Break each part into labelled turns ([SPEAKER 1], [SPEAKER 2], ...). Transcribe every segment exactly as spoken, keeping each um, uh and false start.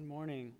[SPEAKER 1] Good morning.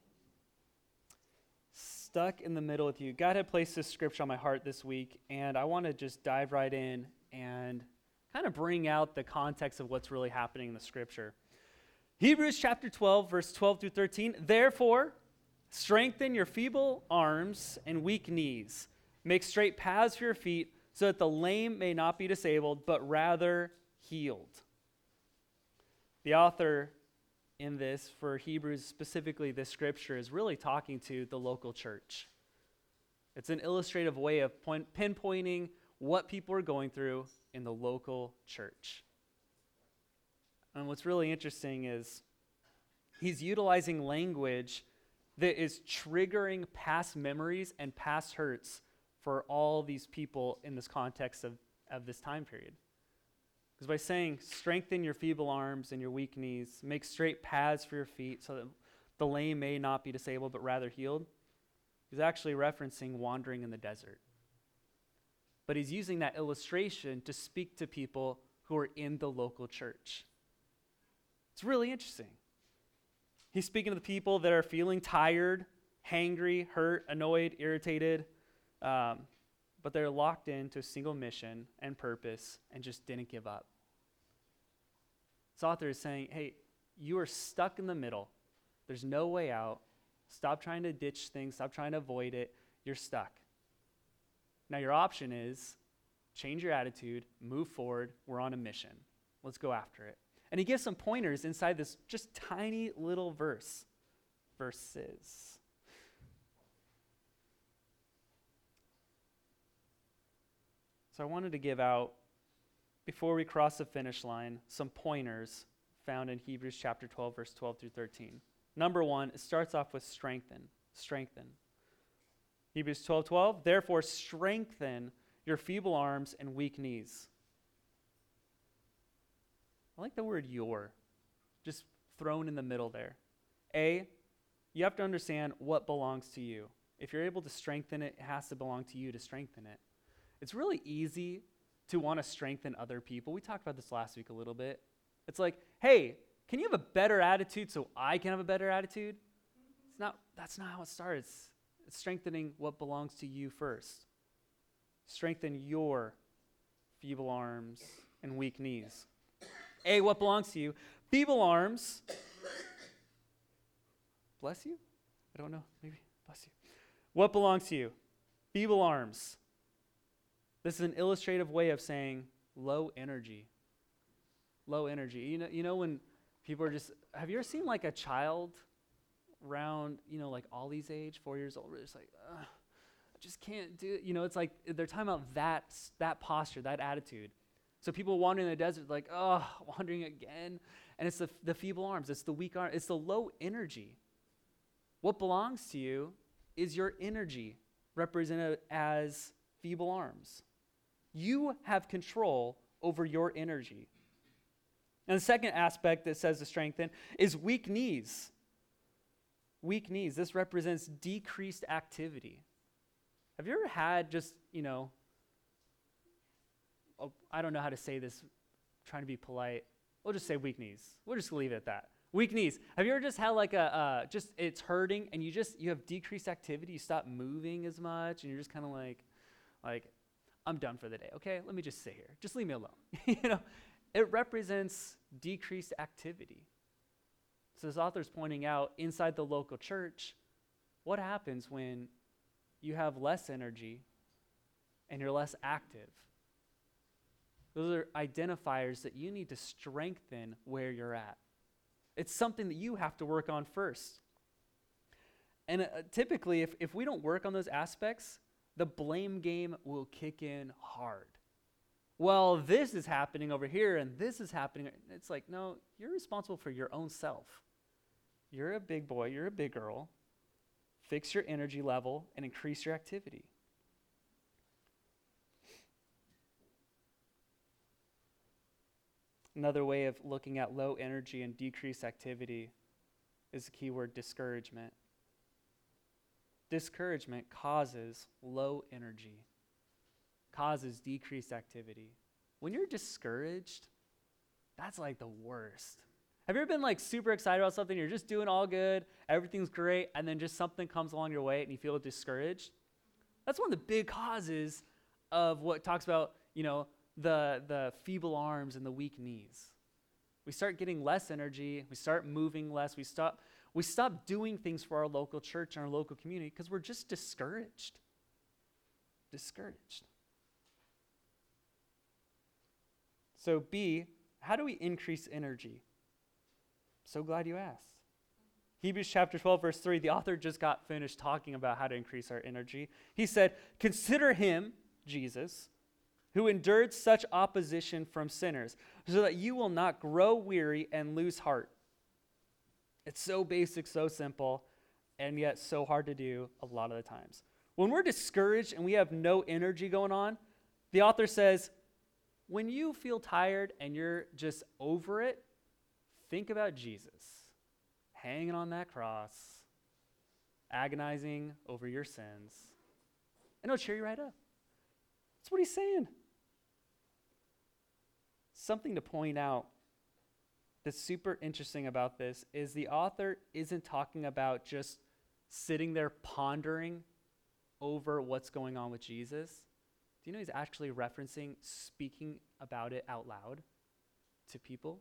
[SPEAKER 1] Stuck in the middle with you. God had placed this scripture on my heart this week, and I want to just dive right in and kind of bring out the context of what's really happening in the scripture. Hebrews chapter twelve, verse twelve through thirteen. Therefore, strengthen your feeble arms and weak knees. Make straight paths for your feet, so that the lame may not be disabled, but rather healed. The author in this, for Hebrews specifically, this scripture is really talking to the local church. It's an illustrative way of point, pinpointing what people are going through in the local church. And what's really interesting is he's utilizing language that is triggering past memories and past hurts for all these people in this context of, of this time period. Because by saying, strengthen your feeble arms and your weak knees, make straight paths for your feet so that the lame may not be disabled but rather healed, he's actually referencing wandering in the desert. But he's using that illustration to speak to people who are in the local church. It's really interesting. He's speaking to the people that are feeling tired, hangry, hurt, annoyed, irritated, um, but they're locked into a single mission and purpose and just didn't give up. This author is saying, hey, you are stuck in the middle. There's no way out. Stop trying to ditch things. Stop trying to avoid it. You're stuck. Now your option is change your attitude, move forward. We're on a mission. Let's go after it. And he gives some pointers inside this just tiny little verse. Verses. So I wanted to give out, before we cross the finish line, some pointers found in Hebrews chapter twelve, verse twelve through thirteen. Number one, it starts off with strengthen. Strengthen. Hebrews twelve twelve, therefore strengthen your feeble arms and weak knees. I like the word your, just thrown in the middle there. A, you have to understand what belongs to you. If you're able to strengthen it, it has to belong to you to strengthen it. It's really easy to want to strengthen other people. We talked about this last week a little bit. It's like, hey, can you have a better attitude so I can have a better attitude? It's not. That's not how it starts. It's strengthening what belongs to you first. Strengthen your feeble arms and weak knees. A, what belongs to you? Feeble arms. Bless you? I don't know. Maybe. Bless you. What belongs to you? Feeble arms. This is an illustrative way of saying low energy. Low energy. You know, you know when people are just, have you ever seen like a child around, you know, like Ollie's age, four years old, it's like, I just can't do it. You know, it's like they're talking about that, that posture, that attitude. So people wandering in the desert like, oh, wandering again. And it's the, the feeble arms. It's the weak arms. It's the low energy. What belongs to you is your energy represented as feeble arms. You have control over your energy. And the second aspect that says to strengthen is weak knees. Weak knees. This represents decreased activity. Have you ever had just, you know, oh, I don't know how to say this, trying to be polite. We'll just say weak knees. We'll just leave it at that. Weak knees. Have you ever just had like a, uh, just it's hurting and you just, you have decreased activity, you stop moving as much and you're just kind of like, like, I'm done for the day. Okay, let me just sit here. Just leave me alone. you know, it represents decreased activity. So this author's pointing out inside the local church, what happens when you have less energy and you're less active? Those are identifiers that you need to strengthen where you're at. It's something that you have to work on first. And uh, typically, if, if we don't work on those aspects, the blame game will kick in hard. Well, this is happening over here, and this is happening. It's like, no, you're responsible for your own self. You're a big boy, you're a big girl. Fix your energy level and increase your activity. Another way of looking at low energy and decreased activity is the keyword discouragement. Discouragement causes low energy, causes decreased activity. When you're discouraged, that's like the worst. Have you ever been like super excited about something? You're just doing all good, everything's great, and then just something comes along your way and you feel discouraged? That's one of the big causes of what talks about, you know, the, the feeble arms and the weak knees. We start getting less energy, we start moving less, we stop, we stop doing things for our local church and our local community because we're just discouraged. Discouraged. So B, how do we increase energy? So glad you asked. Hebrews chapter twelve, verse three, the author just got finished talking about how to increase our energy. He said, consider him, Jesus, who endured such opposition from sinners, so that you will not grow weary and lose heart. It's so basic, so simple, and yet so hard to do a lot of the times. When we're discouraged and we have no energy going on, the author says, when you feel tired and you're just over it, think about Jesus hanging on that cross, agonizing over your sins, and it'll cheer you right up. That's what he's saying. Something to point out that's super interesting about this is the author isn't talking about just sitting there pondering over what's going on with Jesus. Do you know he's actually referencing speaking about it out loud to people?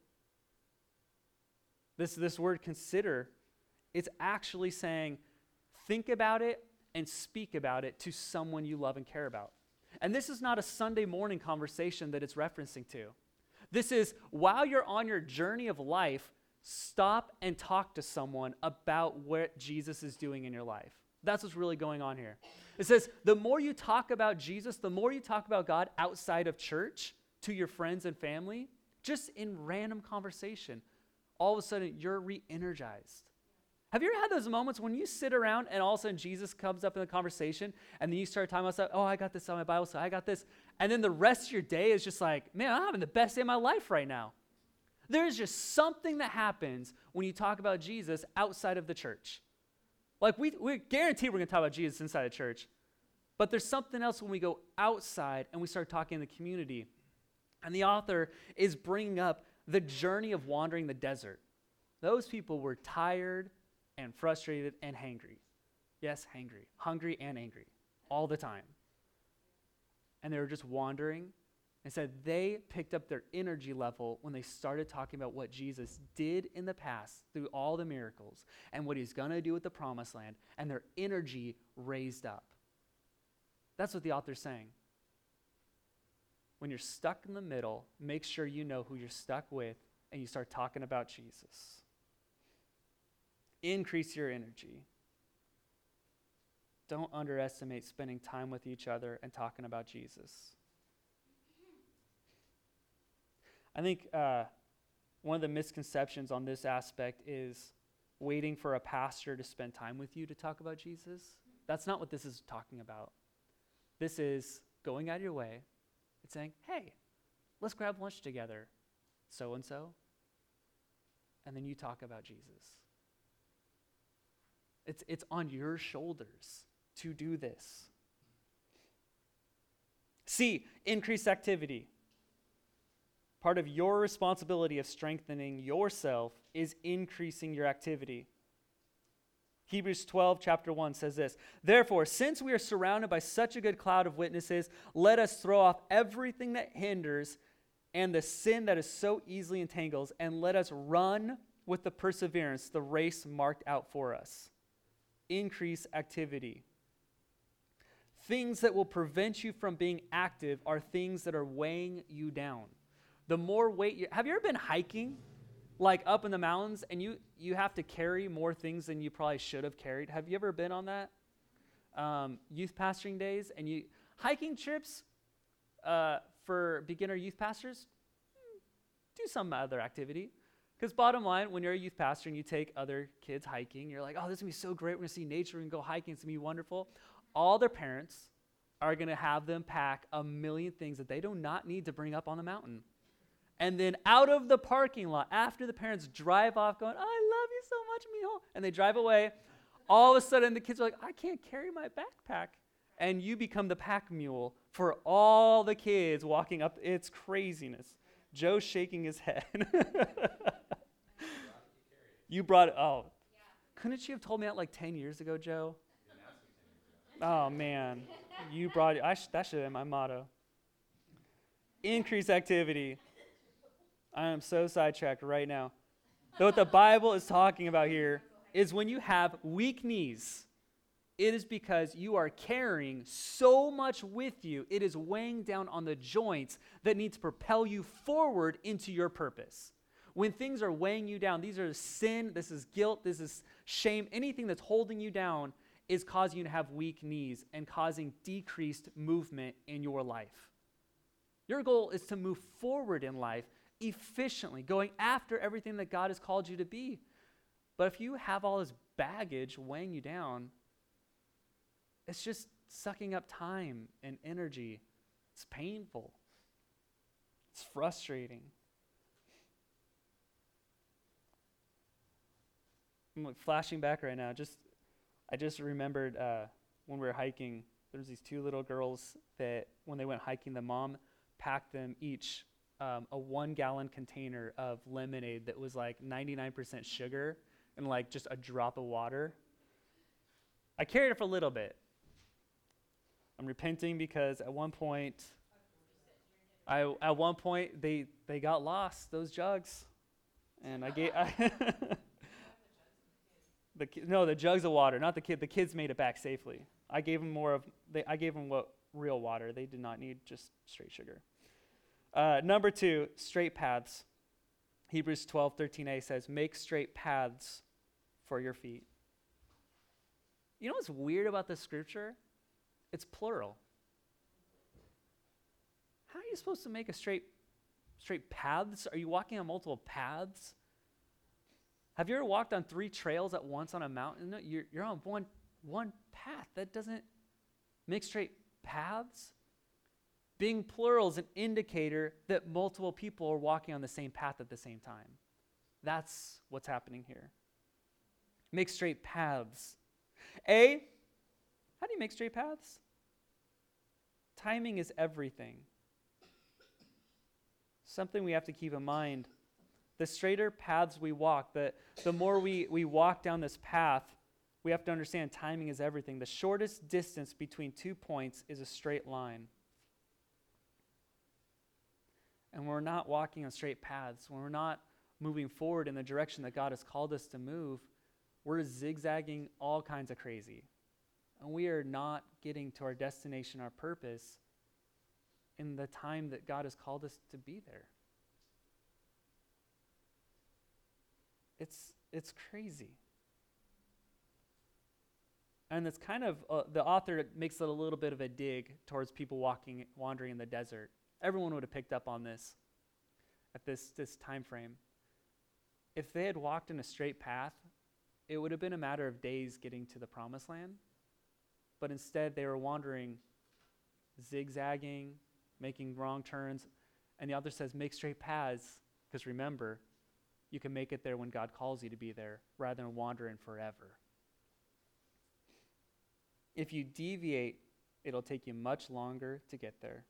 [SPEAKER 1] This, this word consider, it's actually saying think about it and speak about it to someone you love and care about. And this is not a Sunday morning conversation that it's referencing to. This is while you're on your journey of life, stop and talk to someone about what Jesus is doing in your life. That's what's really going on here. It says the more you talk about Jesus, the more you talk about God outside of church to your friends and family, just in random conversation, all of a sudden you're re-energized. Have you ever had those moments when you sit around and all of a sudden Jesus comes up in the conversation and then you start talking about stuff, oh, I got this on my Bible, so I got this. And then the rest of your day is just like, man, I'm having the best day of my life right now. There's just something that happens when you talk about Jesus outside of the church. Like we, we guarantee we're going to talk about Jesus inside the church. But there's something else when we go outside and we start talking in the community. And the author is bringing up the journey of wandering the desert. Those people were tired and frustrated and hangry. Yes, hangry. Hungry and angry all the time. And they were just wandering. And said they picked up their energy level when they started talking about what Jesus did in the past through all the miracles and what he's going to do with the promised land, and their energy raised up. That's what the author's saying. When you're stuck in the middle, make sure you know who you're stuck with and you start talking about Jesus. Increase your energy. Don't underestimate spending time with each other and talking about Jesus. I think uh, one of the misconceptions on this aspect is waiting for a pastor to spend time with you to talk about Jesus. That's not what this is talking about. This is going out of your way and saying, hey, let's grab lunch together, so-and-so, and then you talk about Jesus. It's, it's on your shoulders to do this. C, increased activity. Part of your responsibility of strengthening yourself is increasing your activity. Hebrews twelve, chapter one says this, therefore, since we are surrounded by such a good cloud of witnesses, let us throw off everything that hinders and the sin that is so easily entangles, and let us run with the perseverance the race marked out for us. Increase activity. Things that will prevent you from being active are things that are weighing you down. The more weight you, have you ever been hiking, like up in the mountains, and you, you have to carry more things than you probably should have carried? Have you ever been on that? Um, youth pastoring days, and you, hiking trips uh, for beginner youth pastors, do some other activity. Because bottom line, when you're a youth pastor and you take other kids hiking, you're like, oh, this is going to be so great. We're going to see nature. We're going to go hiking. It's going to be wonderful. All their parents are going to have them pack a million things that they do not need to bring up on the mountain. And then out of the parking lot, after the parents drive off going, oh, I love you so much, mijo, and they drive away, all of a sudden the kids are like, I can't carry my backpack. And you become the pack mule for all the kids walking up. It's craziness. Joe's shaking his head. You brought it. Oh, couldn't you have told me that like ten years ago, Joe? Oh, man. You brought it. I sh- that should have been my motto. Increase activity. I am so sidetracked right now. So what the Bible is talking about here is when you have weak knees, it is because you are carrying so much with you, it is weighing down on the joints that need to propel you forward into your purpose. When things are weighing you down, these are sin, this is guilt, this is shame, anything that's holding you down is causing you to have weak knees and causing decreased movement in your life. Your goal is to move forward in life efficiently, going after everything that God has called you to be. But if you have all this baggage weighing you down, it's just sucking up time and energy. It's painful. It's frustrating. I'm like flashing back right now. Just, I just remembered uh, when we were hiking, there was these two little girls that when they went hiking, the mom packed them each um, a one-gallon container of lemonade that was like ninety-nine percent sugar and like just a drop of water. I carried it for a little bit. I'm repenting because at one point, I at one point they they got lost, those jugs, and I gave I the ki- no the jugs of water, not the kid. The kids made it back safely. I gave them more of they I gave them what real water. They did not need just straight sugar. Uh, number two, straight paths. Hebrews twelve thirteen a says, "Make straight paths for your feet." You know what's weird about this scripture? It's plural. How are you supposed to make a straight straight paths? Are you walking on multiple paths? Have you ever walked on three trails at once on a mountain? No, you're, you're on one, one path. That doesn't make straight paths. Being plural is an indicator that multiple people are walking on the same path at the same time. That's what's happening here. Make straight paths. A, how do you make straight paths? Timing is everything. Something we have to keep in mind. The straighter paths we walk, the, the more we, we walk down this path, we have to understand timing is everything. The shortest distance between two points is a straight line. And we're not walking on straight paths, when we're not moving forward in the direction that God has called us to move, we're zigzagging all kinds of crazy. And we are not getting to our destination, our purpose, in the time that God has called us to be there. It's it's crazy. And it's kind of, uh, the author makes it a little bit of a dig towards people walking, wandering in the desert. Everyone would have picked up on this at this, this time frame. If they had walked in a straight path, it would have been a matter of days getting to the promised land. But instead, they were wandering, zigzagging, making wrong turns. And the author says, make straight paths, because remember, you can make it there when God calls you to be there, rather than wandering forever. If you deviate, it'll take you much longer to get there.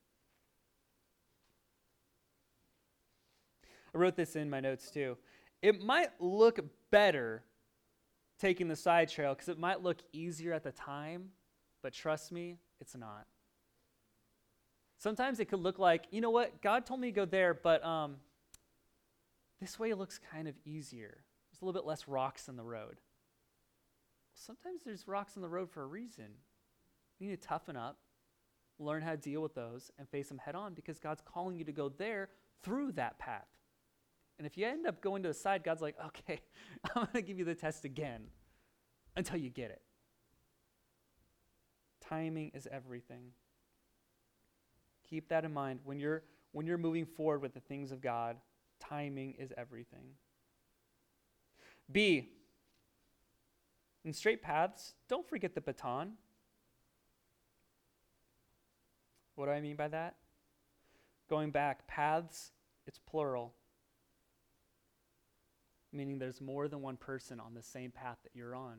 [SPEAKER 1] I wrote this in my notes too. It might look better taking the side trail because it might look easier at the time, but trust me, it's not. Sometimes it could look like, you know what, God told me to go there, but um, this way looks kind of easier. There's a little bit less rocks in the road. Sometimes there's rocks in the road for a reason. You need to toughen up, learn how to deal with those, and face them head on because God's calling you to go there through that path. And if you end up going to the side, God's like, okay, I'm going to give you the test again until you get it. Timing is everything. Keep that in mind. When you're when you're moving forward with the things of God, timing is everything. B, in straight paths, don't forget the baton. What do I mean by that? Going back, paths, it's plural. Meaning there's more than one person on the same path that you're on.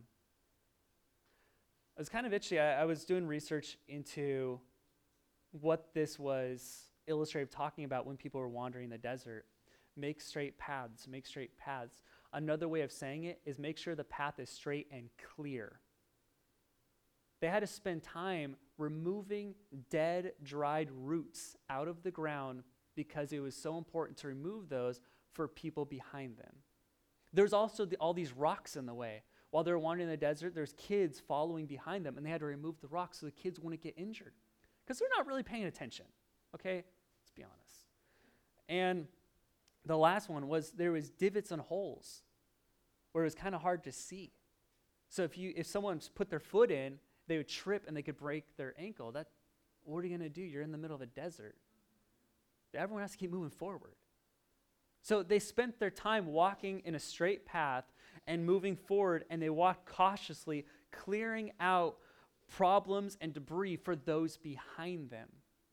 [SPEAKER 1] I was kind of itchy. I, I was doing research into what this was illustrative talking about when people were wandering the desert. Make straight paths, make straight paths. Another way of saying it is make sure the path is straight and clear. They had to spend time removing dead, dried roots out of the ground because it was so important to remove those for people behind them. There's also the, all these rocks in the way. While they're wandering in the desert, there's kids following behind them, and they had to remove the rocks so the kids wouldn't get injured because they're not really paying attention, okay? Let's be honest. And the last one was there was divots and holes where it was kind of hard to see. So if you if someone put their foot in, they would trip and they could break their ankle. That, what are you going to do? You're in the middle of a desert. Everyone has to keep moving forward. So they spent their time walking in a straight path and moving forward, and they walked cautiously, clearing out problems and debris for those behind them.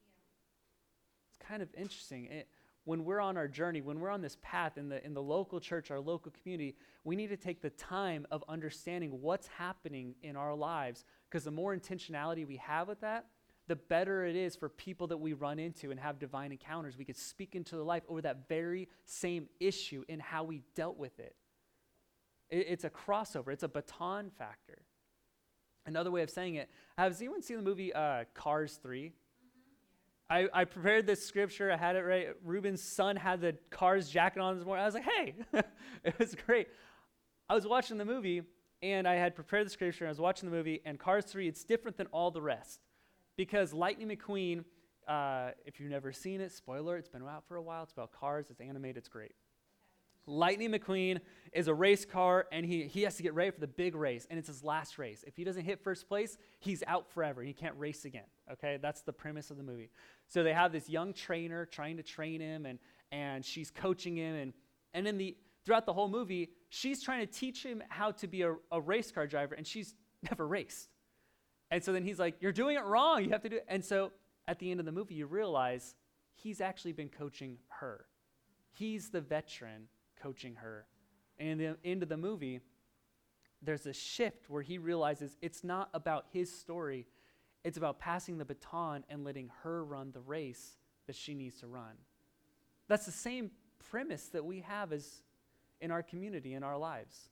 [SPEAKER 1] Yeah. It's kind of interesting. It, when we're on our journey, when we're on this path in the in the local church, our local community, we need to take the time of understanding what's happening in our lives, because the more intentionality we have with that, the better it is for people that we run into and have divine encounters. We could speak into their life over that very same issue in how we dealt with it. it. It's a crossover. It's a baton factor. Another way of saying it, has anyone seen the movie uh, Cars three? I, I prepared this scripture. I had it right. Ruben's son had the Cars jacket on this morning. I was like, hey, it was great. I was watching the movie, and I had prepared the scripture. And I was watching the movie, and Cars three, it's different than all the rest. Because Lightning McQueen, uh, if you've never seen it, spoiler, it's been out for a while. It's about cars. It's animated. It's great. Lightning McQueen is a race car, and he, he has to get ready for the big race, and it's his last race. If he doesn't hit first place, he's out forever. He can't race again, okay? That's the premise of the movie. So they have this young trainer trying to train him, and, and she's coaching him, and, and in the throughout the whole movie, she's trying to teach him how to be a, a race car driver, and she's never raced. And so then he's like, you're doing it wrong. You have to do it. And so at the end of the movie, you realize he's actually been coaching her. He's the veteran coaching her. And in the end of the movie, there's a shift where he realizes it's not about his story. It's about passing the baton and letting her run the race that she needs to run. That's the same premise that we have as in our community, in our lives.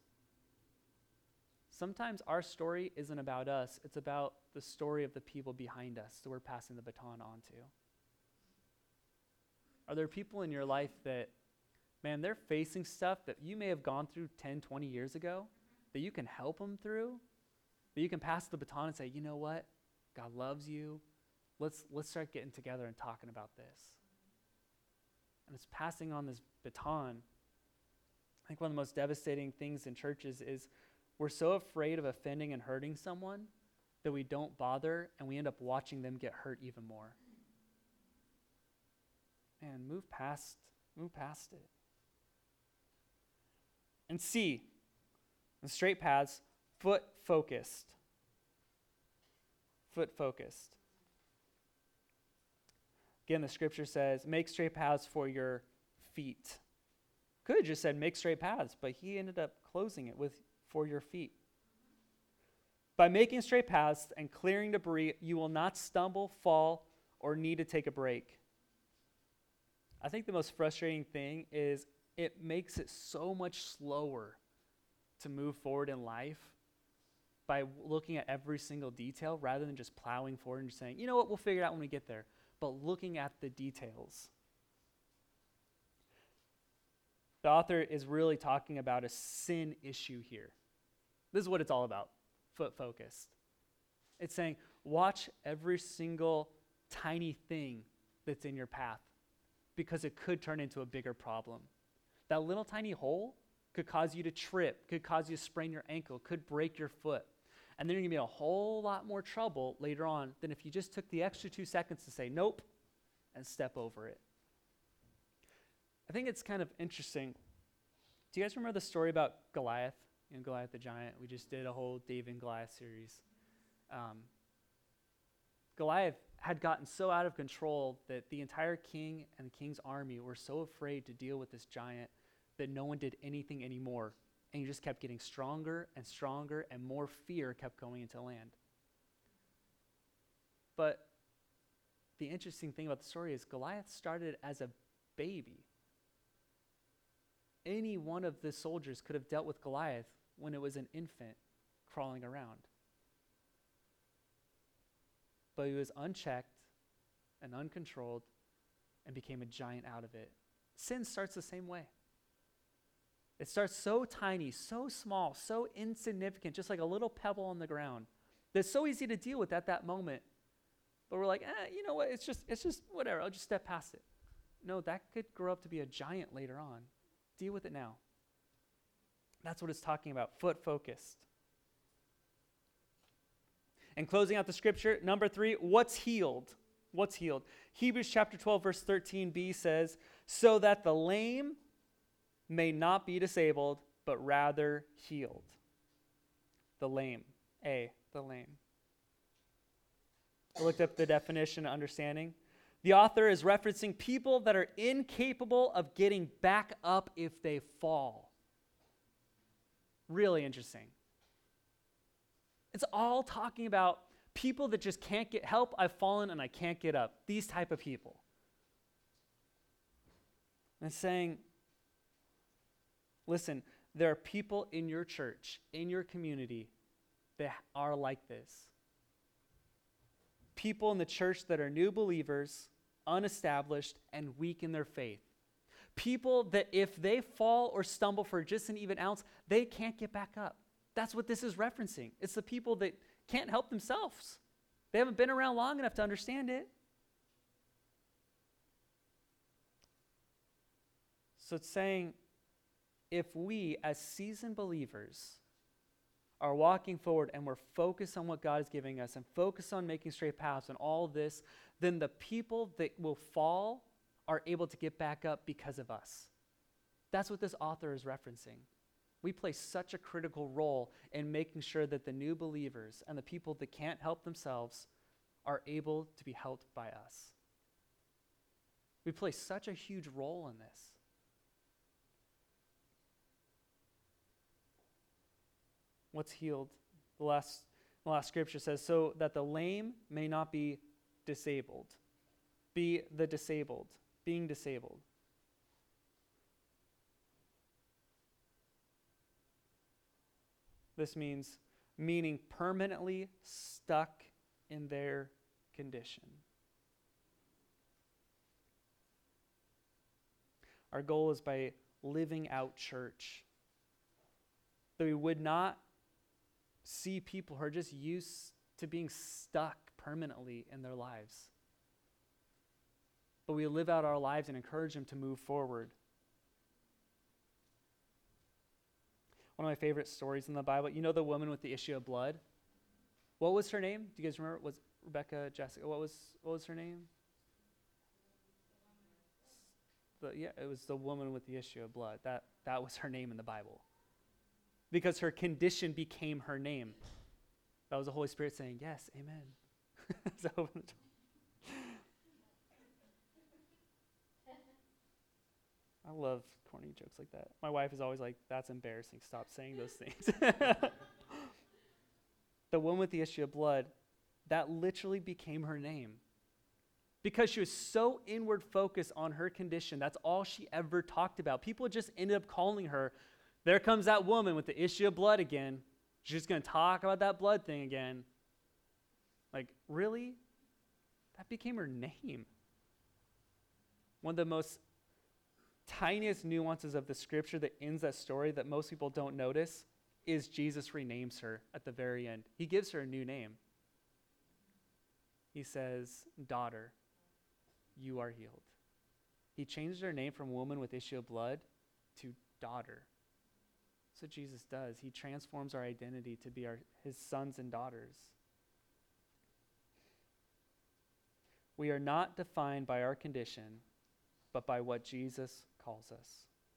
[SPEAKER 1] Sometimes our story isn't about us. It's about the story of the people behind us that we're passing the baton on to. Are there people in your life that, man, they're facing stuff that you may have gone through ten, twenty years ago, that you can help them through, that you can pass the baton and say, you know what? God loves you. Let's, let's start getting together and talking about this. And it's passing on this baton. I think one of the most devastating things in churches is we're so afraid of offending and hurting someone that we don't bother, and we end up watching them get hurt even more. Man, move past, move past it. And C, the straight paths, foot focused. Foot focused. Again, the scripture says, make straight paths for your feet. Could have just said make straight paths, but he ended up closing it with for your feet. By making straight paths and clearing debris, you will not stumble, fall, or need to take a break. I think the most frustrating thing is it makes it so much slower to move forward in life by looking at every single detail rather than just plowing forward and just saying, you know what, we'll figure it out when we get there. But looking at the details. The author is really talking about a sin issue here. This is what it's all about, foot focused. It's saying, watch every single tiny thing that's in your path because it could turn into a bigger problem. That little tiny hole could cause you to trip, could cause you to sprain your ankle, could break your foot. And then you're going to be in a whole lot more trouble later on than if you just took the extra two seconds to say, nope, and step over it. I think it's kind of interesting. Do you guys remember the story about Goliath? You know, Goliath the giant. We just did a whole David and Goliath series. Um, Goliath had gotten so out of control that the entire king and the king's army were so afraid to deal with this giant that no one did anything anymore. And he just kept getting stronger and stronger, and more fear kept going into land. But the interesting thing about the story is Goliath started as a baby. Any one of the soldiers could have dealt with Goliath when it was an infant crawling around. But he was unchecked and uncontrolled and became a giant out of it. Sin starts the same way. It starts so tiny, so small, so insignificant, just like a little pebble on the ground. That's so easy to deal with at that moment. But we're like, eh, you know what, it's just, it's just whatever, I'll just step past it. No, that could grow up to be a giant later on. Deal with it now. That's what it's talking about, foot focused. And closing out the scripture, number three, what's healed? What's healed? Hebrews chapter twelve, verse thirteen b says, so that the lame may not be disabled, but rather healed. The lame. A, the lame. I looked up the definition and understanding. The author is referencing people that are incapable of getting back up if they fall. Really interesting. It's all talking about people that just can't get help. I've fallen and I can't get up. These type of people. And it's saying, listen, there are people in your church, in your community, that are like this. People in the church that are new believers, unestablished, and weak in their faith. People that if they fall or stumble for just an even ounce, they can't get back up. That's what this is referencing. It's the people that can't help themselves. They haven't been around long enough to understand it. So it's saying, if we as seasoned believers are walking forward and we're focused on what God is giving us and focused on making straight paths and all this, then the people that will fall are able to get back up because of us. That's what this author is referencing. We play such a critical role in making sure that the new believers and the people that can't help themselves are able to be helped by us. We play such a huge role in this. What's healed? The last, the last scripture says, so that the lame may not be disabled. Be the disabled, being disabled. This means meaning permanently stuck in their condition. Our goal is by living out church that we would not see people who are just used to being stuck permanently in their lives. But we live out our lives and encourage them to move forward. One of my favorite stories in the Bible, you know the woman with the issue of blood? What was her name? Do you guys remember? Was Rebecca, Jessica? What was what was her name? The, yeah, it was the woman with the issue of blood. That that was her name in the Bible. Because her condition became her name. That was the Holy Spirit saying, yes, amen. So, I love corny jokes like that. My wife is always like, that's embarrassing. Stop saying those things. The woman with the issue of blood, that literally became her name. Because she was so inward focused on her condition. That's all she ever talked about. People just ended up calling her, there comes that woman with the issue of blood again. She's just going to talk about that blood thing again. Like, really? That became her name. One of the most tiniest nuances of the scripture that ends that story that most people don't notice is Jesus renames her at the very end. He gives her a new name. He says, daughter, you are healed. He changed her name from woman with issue of blood to daughter. That's what Jesus does. He transforms our identity to be our, his sons and daughters. We are not defined by our condition, but by what Jesus calls us.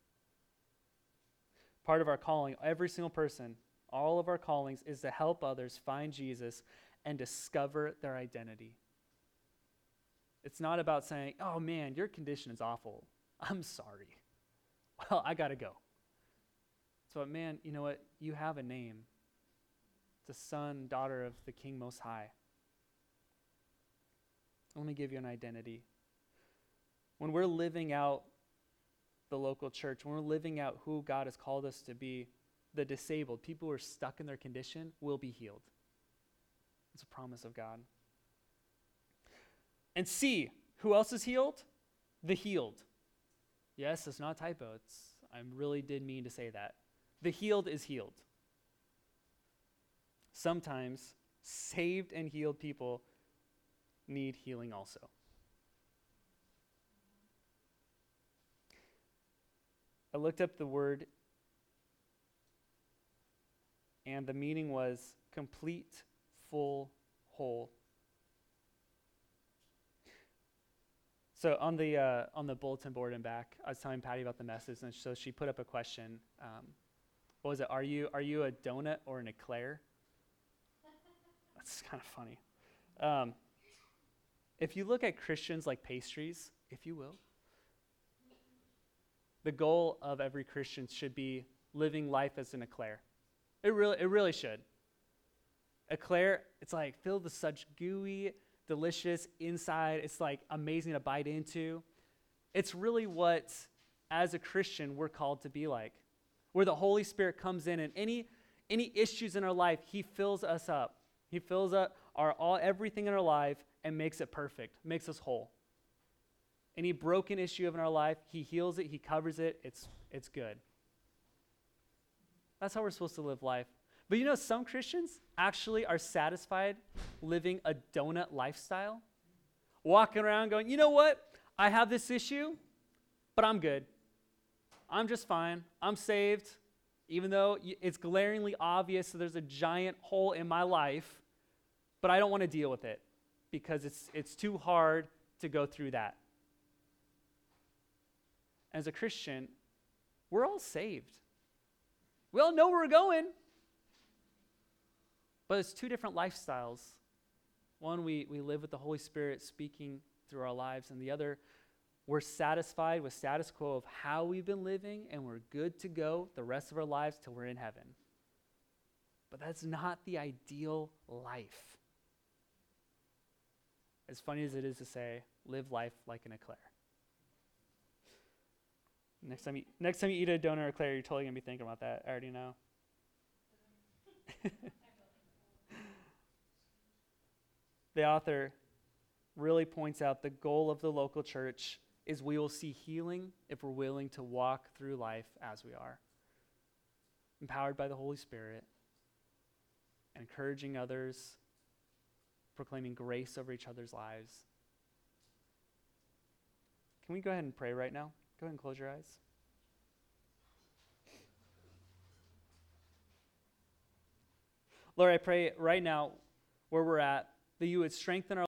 [SPEAKER 1] Part of our calling, every single person, all of our callings, is to help others find Jesus and discover their identity. It's not about saying, oh man, your condition is awful. I'm sorry. Well, I got to go. So, man, you know what? You have a name. It's a son, daughter of the King Most High. Let me give you an identity. When we're living out the local church, when we're living out who God has called us to be, the disabled, people who are stuck in their condition, will be healed. It's a promise of God. And C, who else is healed? The healed. Yes, it's not a typo. It's, I really did mean to say that. The healed is healed. Sometimes saved and healed people need healing also. I looked up the word, and the meaning was complete, full, whole. So on the uh, on the bulletin board and back, I was telling Patty about the message, and so she put up a question. Um, what was it? Are you are you a donut or an eclair? That's kind of funny. Um, if you look at Christians like pastries, if you will, the goal of every Christian should be living life as an eclair. It really, it really should. Eclair, it's like filled with such gooey, delicious inside. It's like amazing to bite into. It's really what, as a Christian, we're called to be like. Where the Holy Spirit comes in and any any issues in our life, he fills us up. He fills up our all everything in our life and makes it perfect, makes us whole. Any broken issue in our life, he heals it, he covers it, it's it's good. That's how we're supposed to live life. But you know, some Christians actually are satisfied living a donut lifestyle, walking around going, you know what? I have this issue, but I'm good. I'm just fine. I'm saved, even though it's glaringly obvious that there's a giant hole in my life, but I don't want to deal with it because it's it's too hard to go through that. As a Christian, we're all saved. We all know where we're going. But it's two different lifestyles. One, we, we live with the Holy Spirit speaking through our lives, and the other, we're satisfied with status quo of how we've been living, and we're good to go the rest of our lives till we're in heaven. But that's not the ideal life. As funny as it is to say, live life like an eclair. Next time you, next time you eat a donut or eclair, you're totally going to be thinking about that. I already know. The author really points out the goal of the local church is we will see healing if we're willing to walk through life as we are. Empowered by the Holy Spirit, encouraging others, proclaiming grace over each other's lives. Can we go ahead and pray right now? Go ahead and close your eyes. Lord, I pray right now where we're at that you would strengthen our